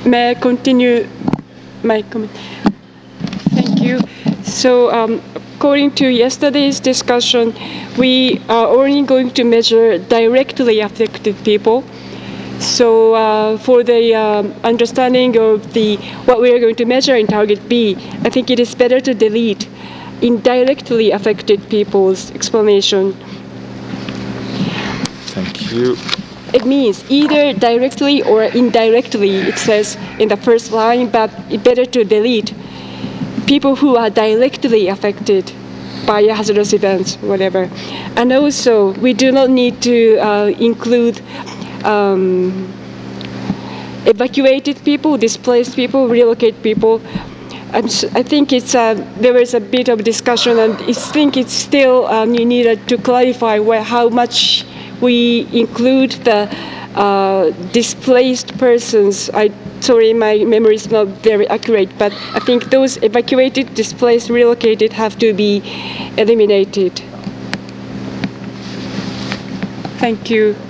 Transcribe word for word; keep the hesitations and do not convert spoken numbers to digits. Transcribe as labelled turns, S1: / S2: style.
S1: may I continue my comment? Thank you. So um, according to yesterday's discussion, we are only going to measure directly affected people. So uh, for the um, understanding of the what we are going to measure in target B, I think it is better to delete indirectly affected people's explanation.
S2: Thank you.
S1: It means either directly or indirectly, it says in the first line, but it's better to delete people who are directly affected by hazardous events, whatever. And also, we do not need to uh, include um, evacuated people, displaced people, relocated people. I'm, I think it's uh, there was a bit of discussion, and I think it's still um, you needed to clarify where, how much we include the uh, displaced persons. I sorry, my memory is not very accurate, but I think those evacuated, displaced, relocated have to be eliminated. Thank you.